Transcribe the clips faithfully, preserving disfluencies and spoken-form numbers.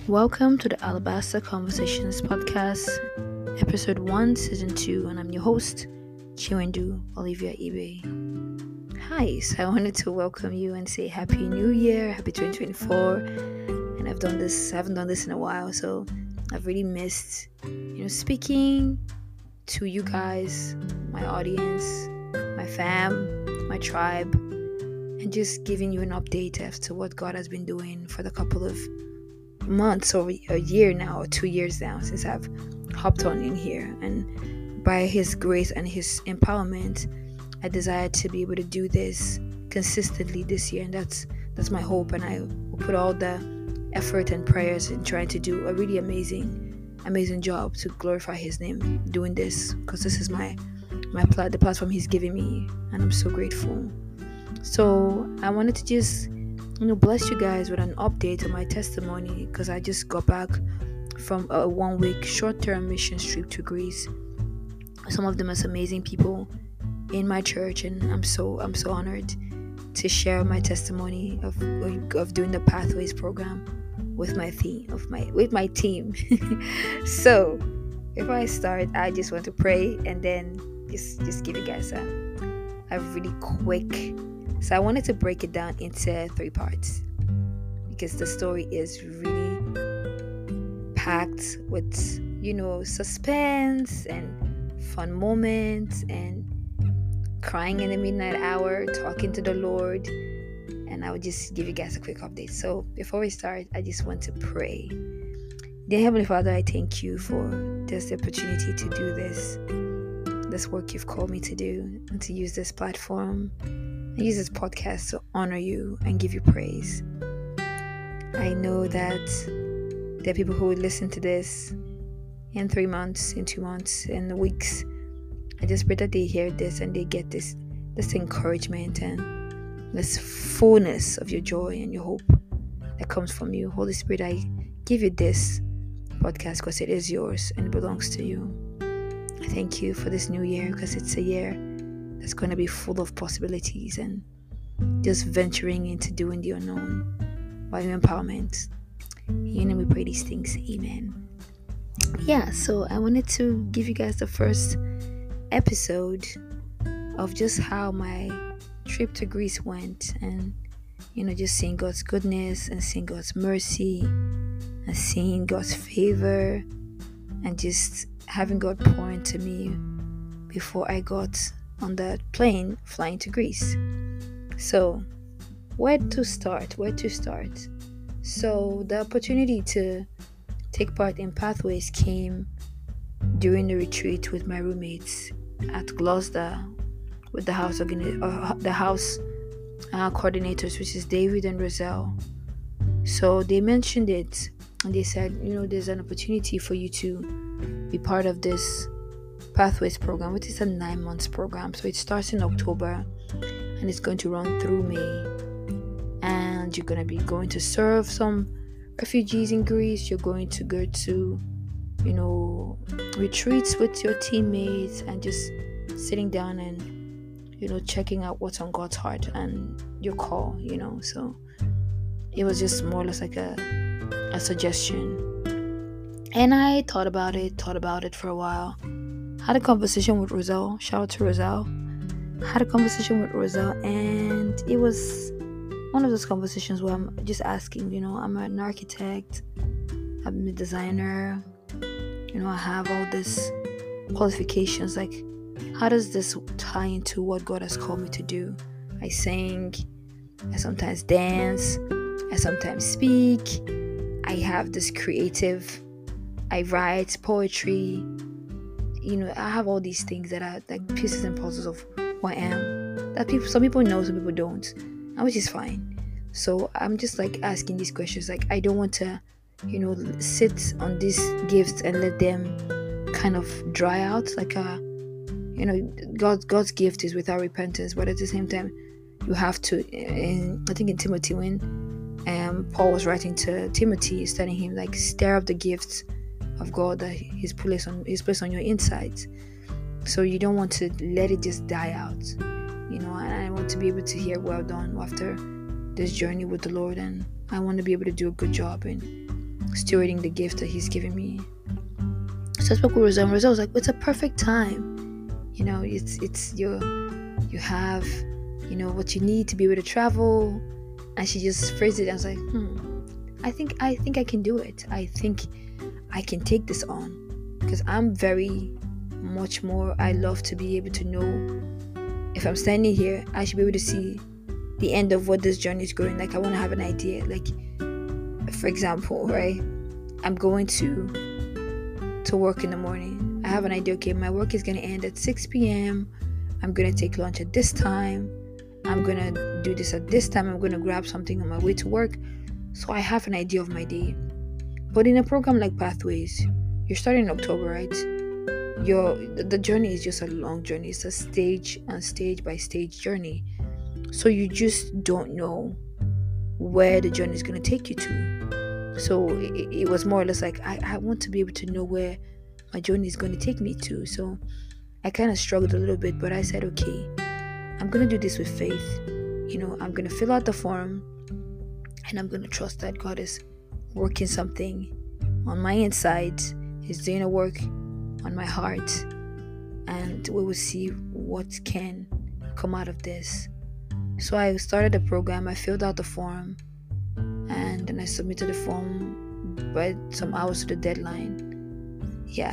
Welcome to the Alabaster Conversations podcast, episode one, season two, and I'm your host, Chiwendu Olivia Ibe. Hi, so I wanted to welcome you and say Happy New Year, Happy twenty twenty-four. And I've done this, I haven't done this in a while, so I've really missed, you know, speaking to you guys, my audience, my fam, my tribe, and just giving you an update as to what God has been doing for the couple of months or a year now or two years now since I've hopped on in here. And by his grace and his empowerment, I desire to be able to do this consistently this year, and that's that's my hope. And I will put all the effort and prayers in trying to do a really amazing amazing job to glorify his name doing this, because this is my my plat- the platform he's giving me, and I'm so grateful. So I wanted to just you know bless you guys with an update on my testimony, because I just got back from a one week short-term mission trip to Greece. Some of the most amazing people in my church, and I'm so I'm so honored to share my testimony of of doing the Pathways program with my theme of my with my team. So if I start, I just want to pray and then just just give you guys a, a really quick. So I wanted to break it down into three parts, because the story is really packed with, you know, suspense and fun moments and crying in the midnight hour, talking to the Lord. And I will just give you guys a quick update. So before we start, I just want to pray. Dear Heavenly Father, I thank you for this opportunity to do this, this work you've called me to do, and to use this platform. I use this podcast to honor you and give you praise. I know that there are people who would listen to this in three months, in two months, in weeks. I just pray that they hear this and they get this, this encouragement and this fullness of your joy and your hope that comes from you. Holy Spirit, I give you this podcast because it is yours and it belongs to you. I thank you for this new year, because it's a year that's going to be full of possibilities and just venturing into doing the unknown by your empowerment. In your name we pray these things. Amen. Yeah, so I wanted to give you guys the first episode of just how my trip to Greece went, and you know, just seeing God's goodness and seeing God's mercy and seeing God's favor, and just having God pour into me before I got on the plane flying to Greece. So where to start where to start so the opportunity to take part in Pathways came during the retreat with my roommates at Gloucester with the house organi- uh, the house uh, coordinators, which is David and Roselle. So they mentioned it and they said, you know, there's an opportunity for you to be part of this Pathways program, which is a nine months program. So it starts in October and it's going to run through May. And you're going to be going to serve some refugees in Greece. You're going to go to, you know, retreats with your teammates and just sitting down and, you know, checking out what's on God's heart and your call, you know. So it was just more or less like a, a suggestion. And I thought about it, thought about it for a while. Had a conversation with Roselle. Shout out to Roselle. Had a conversation with Roselle, and it was one of those conversations where I'm just asking, you know, I'm an architect, I'm a designer, you know, I have all these qualifications. Like, how does this tie into what God has called me to do? I sing, I sometimes dance, I sometimes speak, I have this creative, I write poetry. You know, I have all these things that are like pieces and puzzles of who I am. That people, some people know, some people don't, and which is fine. So I'm just like asking these questions. Like, I don't want to, you know, sit on these gifts and let them kind of dry out. Like a, you know, God, God's gift is without repentance, but at the same time, you have to. In, I think in Timothy, when um, Paul was writing to Timothy, he's telling him like, stir up the gifts of God that He's placed on He's placed on your insides. So you don't want to let it just die out, you know. And I want to be able to hear, well done, after this journey with the Lord, and I want to be able to do a good job in stewarding the gift that He's given me. So I spoke with Rosa, and Rosa was like, "It's a perfect time. You know, it's it's you you have, you know, what you need to be able to travel." And she just phrased it. And I was like, "Hmm, I think I think I can do it. I think I can take this on, because I'm very much more. I love to be able to know if I'm standing here, I should be able to see the end of what this journey is going. Like, I want to have an idea. Like, for example, right? I'm going to to work in the morning. I have an idea. Okay, my work is going to end at six p.m. I'm going to take lunch at this time. I'm going to do this at this time. I'm going to grab something on my way to work. So I have an idea of my day. But in a program like Pathways, you're starting in October, right? Your the journey is just a long journey. It's a stage and stage by stage journey. So you just don't know where the journey is going to take you to. So it, it was more or less like, I, I want to be able to know where my journey is going to take me to. So I kind of struggled a little bit, but I said, okay, I'm going to do this with faith. You know, I'm going to fill out the form, and I'm going to trust that God is working something on my inside. He's doing a work on my heart, and we will see what can come out of this. So I started the program. I filled out the form, and then I submitted the form by some hours to the deadline. Yeah,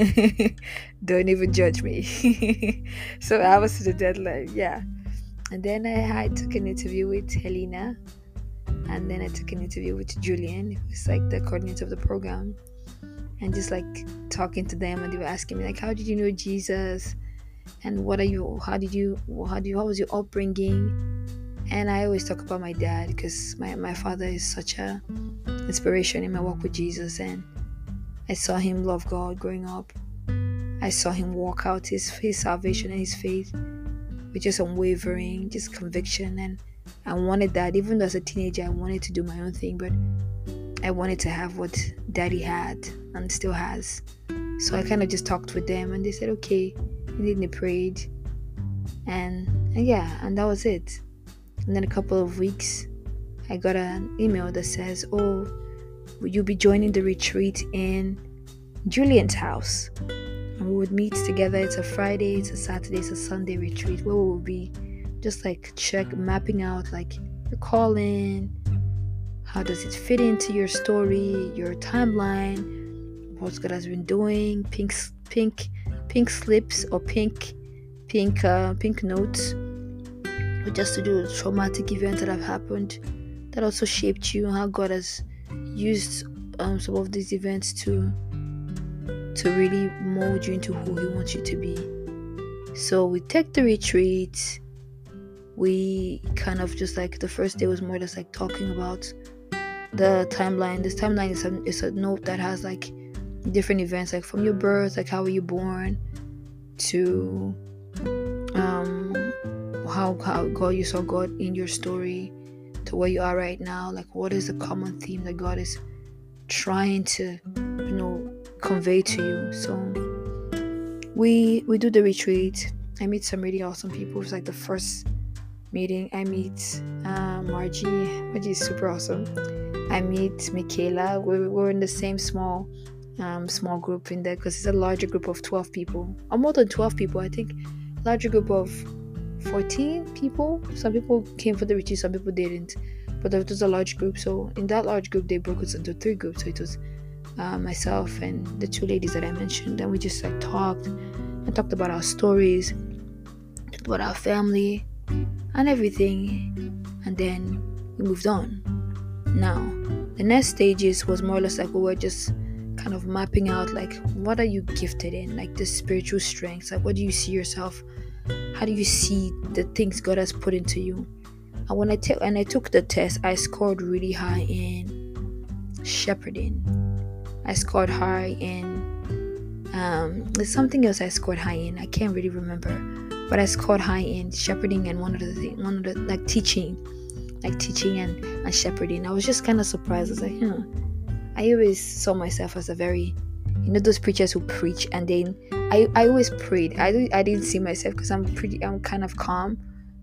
don't even judge me. So hours to the deadline, yeah. And then I, I took an interview with Helena, and then I took an interview with Julian, who's like the coordinator of the program. And just like talking to them, and they were asking me like, how did you know Jesus, and what are you how did you how do you how was your upbringing? And I always talk about my dad, because my, my father is such a inspiration in my walk with Jesus, and I saw him love God growing up. I saw him walk out his his salvation and his faith with just unwavering, just conviction. And I wanted that. Even as a teenager, I wanted to do my own thing, but I wanted to have what Daddy had and still has. So I kind of just talked with them, and they said, okay. And then they prayed, and, and yeah, and that was it. And then a couple of weeks, I got an email that says, oh, will you be joining the retreat in Julian's house? And we would meet together. It's a Friday, it's a Saturday, it's a Sunday retreat, where we will be just like check mapping out like your calling. How does it fit into your story, your timeline, what God has been doing, pink, pink, pink slips or pink, pink, uh, pink notes, or just to do traumatic events that have happened that also shaped you, and how God has used um, some of these events to to really mold you into who He wants you to be. So we take the retreat. We kind of just like the first day was more just like talking about the timeline. This timeline is a, is a note that has like different events, like from your birth, like how were you born, to um how how God you saw God in your story, to where you are right now. Like, what is the common theme that God is trying to, you know, convey to you? So we we do the retreat. I meet some really awesome people. It's like the first meeting. I meet uh, Margie. Margie is super awesome. I meet Michaela. We're, we're in the same small um, small group in there, because it's a larger group of twelve people, or more than twelve people. I think larger group of fourteen people. Some people came for the retreat, some people didn't, but it was a large group. So in that large group, they broke us into three groups. So it was uh, myself and the two ladies that I mentioned, and we just like talked and talked about our stories, talked about our family and everything, and then we moved on. Now the next stages was more or less like we were just kind of mapping out like, what are you gifted in, like the spiritual strengths, like what do you see yourself, how do you see the things God has put into you. And when I t- and I took the test, I scored really high in shepherding. I scored high in um there's something else I scored high in, I can't really remember, but I scored high in shepherding and one of the thing, one of the like teaching like teaching and, and shepherding. I was just kind of surprised. I was like, huh. I always saw myself as a very, you know, those preachers who preach, and then I, I always prayed. I, I didn't see myself, because I'm pretty, I'm kind of calm.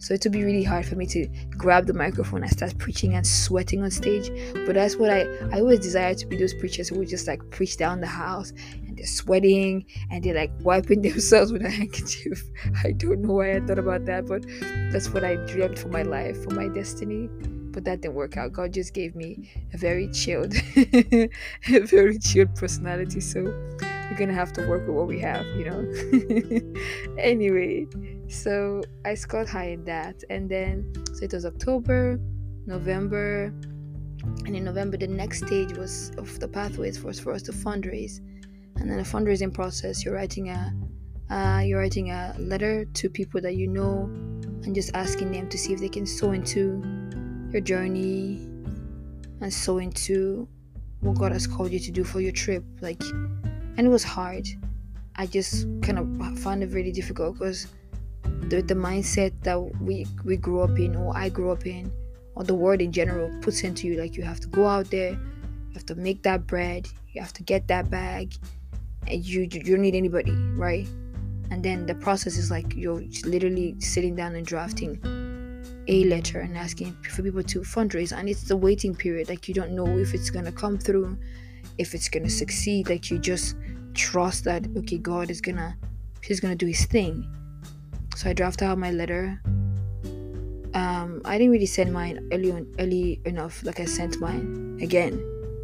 So it would be really hard for me to grab the microphone and start preaching and sweating on stage. But that's what I, I always desire to be, those preachers who would just like preach down the house and they're sweating and they're like wiping themselves with a handkerchief. I don't know why I thought about that, but that's what I dreamt for my life, for my destiny. But that didn't work out. God just gave me a very chilled, a very chilled personality. So we're gonna have to work with what we have, you know. Anyway, so I scored high in that, and then so it was October, November, and in November the next stage was of the pathways was for us to fundraise, and then the fundraising process. You're writing a, uh, you're writing a letter to people that you know, and just asking them to see if they can sow into your journey and sow into what God has called you to do for your trip. Like, and it was hard. I just kind of found it really difficult because the the mindset that we we grew up in, or I grew up in, or the world in general puts into you, like you have to go out there, you have to make that bread, you have to get that bag, and you you don't need anybody, right? And then the process is like you're literally sitting down and drafting a letter and asking for people to fundraise, and it's the waiting period. Like you don't know if it's gonna come through, if it's gonna succeed. Like you just trust that okay, God is gonna he's gonna do his thing. So I drafted out my letter. um I didn't really send mine early on, early enough. Like I sent mine again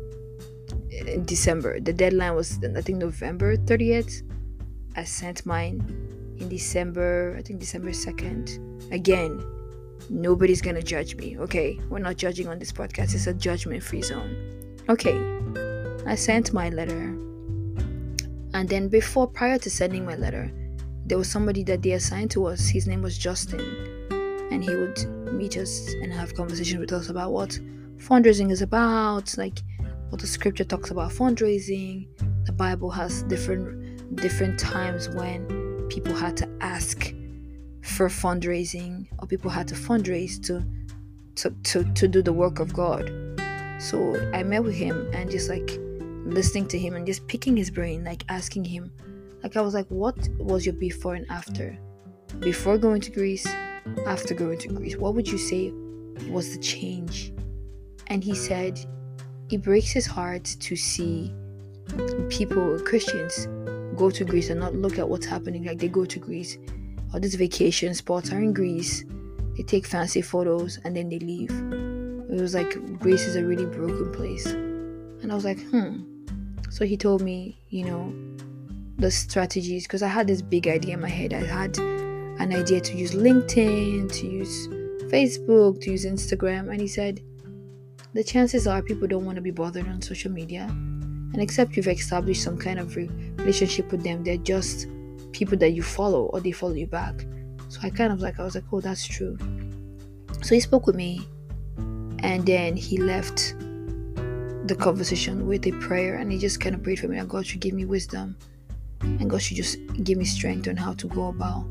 in December. The deadline was I think November thirtieth. I sent mine in December, I think December second. Again, nobody's gonna judge me, okay? We're not judging on this podcast. It's a judgment-free zone. Okay, I sent my letter, and then before, prior to sending my letter, there was somebody that they assigned to us. His name was Justin, and he would meet us and have conversations with us about what fundraising is about, like what the scripture talks about fundraising. The Bible has different different times when people had to ask for fundraising, or people had to fundraise to, to to to do the work of God. So I met with him and just like listening to him and just picking his brain, like asking him, like I was like, what was your before and after? Before going to Greece, after going to Greece, what would you say was the change? And he said it breaks his heart to see people, Christians, go to Greece and not look at what's happening. Like they go to Greece, all these vacation spots are in Greece, they take fancy photos and then they leave. It was like Greece is a really broken place. And I was like, hmm. So he told me, you know, the strategies, because I had this big idea in my head. I had an idea to use LinkedIn, to use Facebook, to use Instagram. And he said, the chances are people don't want to be bothered on social media. And except you've established some kind of re- relationship with them, they're just people that you follow or they follow you back. So I kind of like, I was like, oh, that's true. So he spoke with me, and then he left the conversation with a prayer, and he just kind of prayed for me that God should give me wisdom and God should just give me strength on how to go about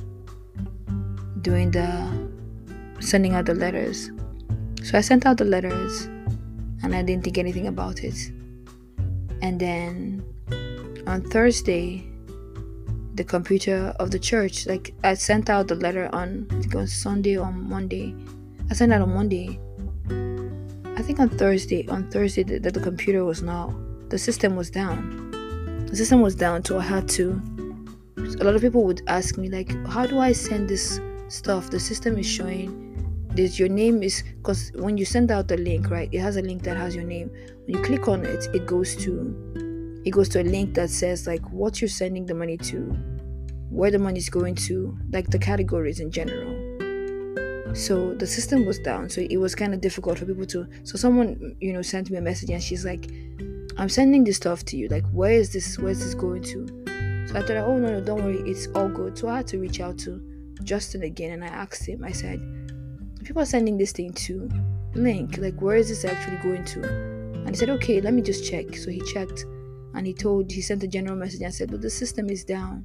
doing the sending out the letters. So I sent out the letters and I didn't think anything about it. And then on Thursday, the computer of the church, like I sent out the letter on, I think it was Sunday or Monday. I sent out on Monday. I think on Thursday, on Thursday that the, the computer was now, the system was down. The system was down, so I had to, a lot of people would ask me like, how do I send this stuff? The system is showing this, your name is, because when you send out the link, right, it has a link that has your name. When you click on it, it goes to, it goes to a link that says like what you're sending the money to, where the money is going to, like the categories in general. So the system was down, so it was kind of difficult for people to, so someone, you know, sent me a message and she's like, I'm sending this stuff to you, like where is this where is this going to? So I thought, oh no no don't worry, it's all good. So I had to reach out to Justin again, and I asked him, I said, people are sending this thing to link, like where is this actually going to? And he said, okay, let me just check. So he checked and he told, he sent a general message and said, but the system is down.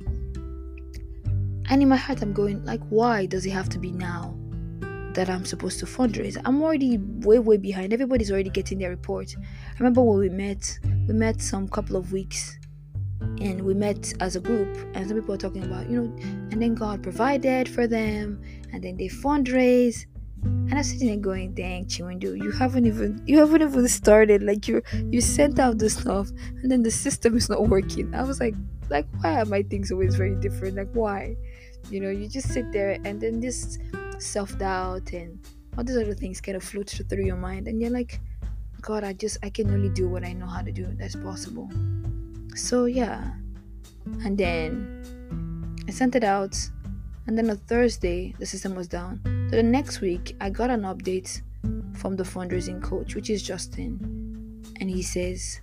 And in my heart I'm going like, why does it have to be now that I'm supposed to fundraise? I'm already way way behind. Everybody's already getting their report. I remember when we met we met some couple of weeks and we met as a group, and some people are talking about, you know, and then God provided for them, and then they fundraise. And I'm sitting there going, dang, Chiwendu, you haven't even you haven't even started. Like you you sent out the stuff and then the system is not working. I was like, like why are my things always very different? Like why? You know, you just sit there and then this self-doubt and all these other things kind of float through your mind, and you're like, God, I just I can only do what I know how to do. That's possible. So yeah. And then I sent it out. And then on Thursday, the system was down. So the next week, I got an update from the fundraising coach, which is Justin. And he says,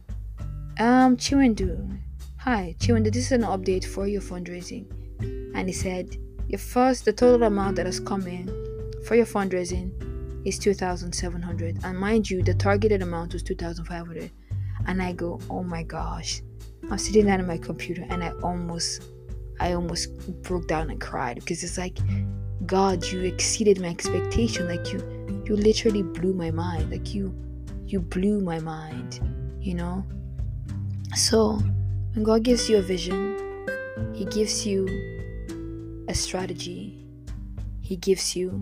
um, Chiwendu, hi, Chiwendu, this is an update for your fundraising. And he said, your first, the total amount that has come in for your fundraising is two thousand seven hundred dollars. And mind you, the targeted amount was two thousand five hundred dollars. And I go, oh my gosh. I'm sitting down on my computer and I almost... I almost broke down and cried, because it's like, God, you exceeded my expectation. Like you, you literally blew my mind. Like you, you blew my mind, you know? So when God gives you a vision, He gives you a strategy. He gives you,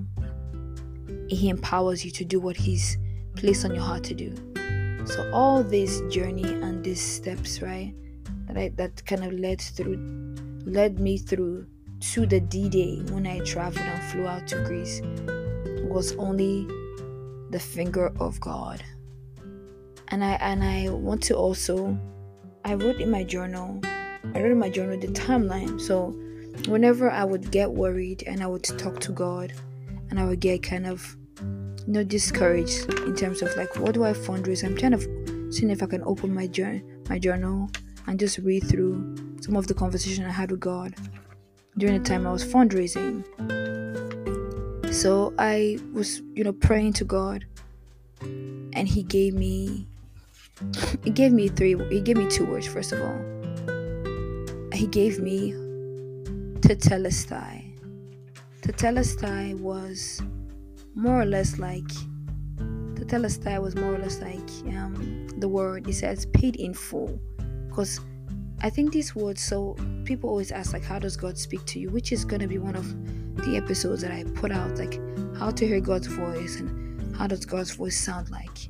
He empowers you to do what He's placed on your heart to do. So all this journey and these steps, right, that I, that kind of led through led me through to the D-Day when I traveled and flew out to Greece was only the finger of God. And I and I want to also, I wrote in my journal, I wrote in my journal the timeline. So whenever I would get worried and I would talk to God and I would get kind of, you know, discouraged in terms of like, what do I fundraise? I'm trying to see if I can open my journal, my journal and just read through some of the conversation I had with God during the time I was fundraising. So I was, you know, praying to God, and He gave me, He gave me three, He gave me two words. First of all, He gave me Tetelestai. Tetelestai was more or less like, Tetelestai was more or less like um, the word, it says paid in full. Because I think these words, so people always ask like, how does God speak to you? Which is going to be one of the episodes that I put out, like how to hear God's voice and how does God's voice sound like.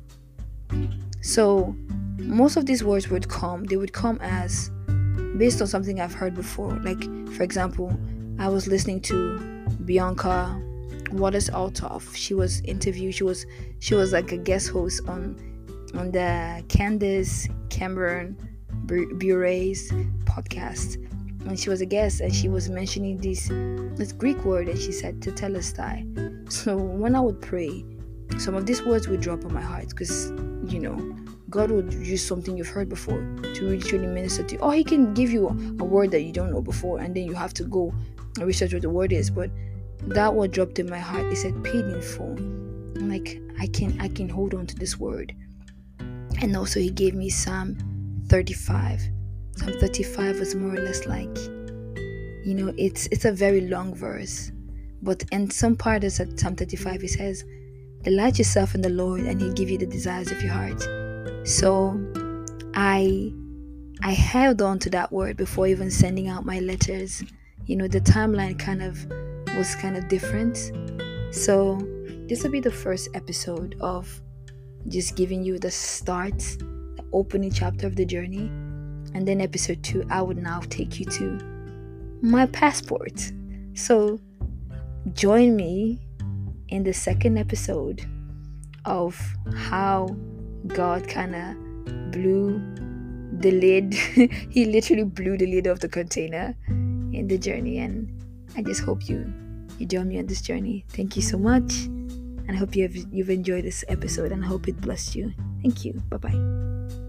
So most of these words would come, they would come as based on something I've heard before. Like for example, I was listening to Bianca Wallace Altoff. She was interviewed, she was she was like a guest host on on the Candace Cameron Bure's podcast, and she was a guest, and she was mentioning this this Greek word, and she said tetelestai. So when I would pray, some of these words would drop on my heart, because you know God would use something you've heard before to really truly minister to you, or He can give you a word that you don't know before, and then you have to go and research what the word is. But that word dropped in my heart. It said paid in full. I'm like, I can I can hold on to this word. And also He gave me Psalm thirty-five. Psalm thirty-five was more or less like, you know, it's it's a very long verse, but in some part of Psalm thirty-five it says, delight yourself in the Lord and He'll give you the desires of your heart. So I I held on to that word before even sending out my letters. You know, the timeline kind of was kind of different. So this will be the first episode of just giving you the start, the opening chapter of the journey. And then episode two, I would now take you to my passport. So join me in the second episode of how God kind of blew the lid. He literally blew the lid off the container in the journey. And I just hope you you join me on this journey. Thank you so much, and I hope you have you've enjoyed this episode, and I hope it blessed you. Thank you. Bye bye.